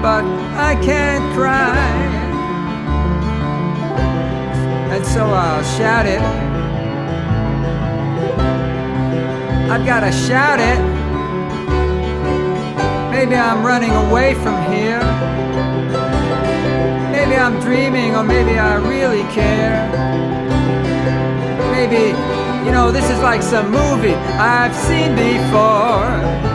but I can't cry. And so I'll shout it. I've gotta shout it. Maybe I'm running away from here. Maybe I'm dreaming, or maybe I really care. Maybe, you know, this is like some movie I've seen before.